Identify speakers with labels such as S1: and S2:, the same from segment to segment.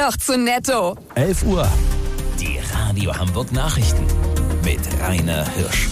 S1: noch zu netto.
S2: 11 Uhr.
S3: Die Radio Hamburg Nachrichten mit Rainer Hirsch.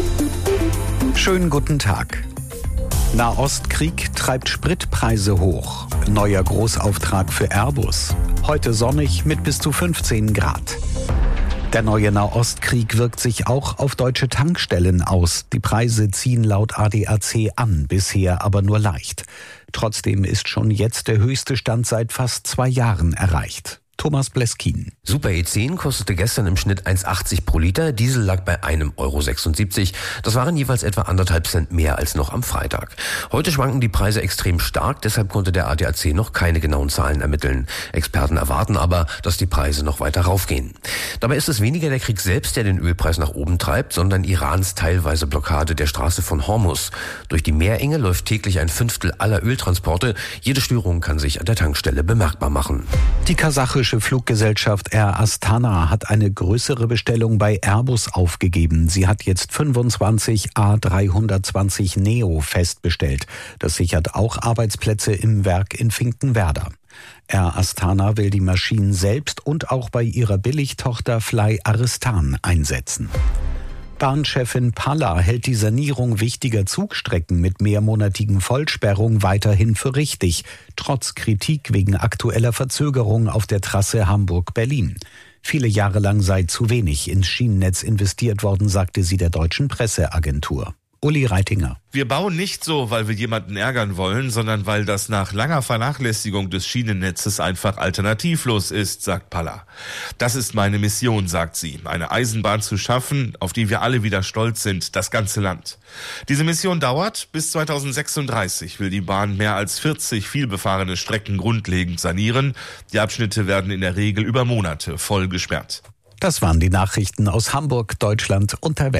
S2: Schönen guten Tag. Nahostkrieg treibt Spritpreise hoch. Neuer Großauftrag für Airbus. Heute sonnig mit bis zu 15 Grad. Der neue Nahostkrieg wirkt sich auch auf deutsche Tankstellen aus. Die Preise ziehen laut ADAC an, bisher aber nur leicht. Trotzdem ist schon jetzt der höchste Stand seit fast 2 Jahren erreicht. Thomas Bleskin.
S4: Super E10 kostete gestern im Schnitt 1,80 pro Liter, Diesel lag bei 1,76 €. Das waren jeweils etwa 1,5 Cent mehr als noch am Freitag. Heute schwanken die Preise extrem stark, deshalb konnte der ADAC noch keine genauen Zahlen ermitteln. Experten erwarten aber, dass die Preise noch weiter raufgehen. Dabei ist es weniger der Krieg selbst, der den Ölpreis nach oben treibt, sondern Irans teilweise Blockade der Straße von Hormuz. Durch die Meerenge läuft täglich 1/5 aller Öltransporte. Jede Störung kann sich an der Tankstelle bemerkbar machen.
S2: Die kasachische Fluggesellschaft Air Astana hat eine größere Bestellung bei Airbus aufgegeben. Sie hat jetzt 25 A320 Neo festbestellt. Das sichert auch Arbeitsplätze im Werk in Finkenwerder. Air Astana will die Maschinen selbst und auch bei ihrer Billigtochter Fly Aristan einsetzen. Bahnchefin Palla hält die Sanierung wichtiger Zugstrecken mit mehrmonatigen Vollsperrung weiterhin für richtig, trotz Kritik wegen aktueller Verzögerung auf der Trasse Hamburg-Berlin. Viele Jahre lang sei zu wenig ins Schienennetz investiert worden, sagte sie der deutschen Presseagentur. Uli Reitinger.
S5: Wir bauen nicht so, weil wir jemanden ärgern wollen, sondern weil das nach langer Vernachlässigung des Schienennetzes einfach alternativlos ist, sagt Palla. Das ist meine Mission, sagt sie, eine Eisenbahn zu schaffen, auf die wir alle wieder stolz sind, das ganze Land. Diese Mission dauert. Bis 2036 will die Bahn mehr als 40 vielbefahrene Strecken grundlegend sanieren. Die Abschnitte werden in der Regel über Monate voll gesperrt.
S2: Das waren die Nachrichten aus Hamburg, Deutschland und der Welt.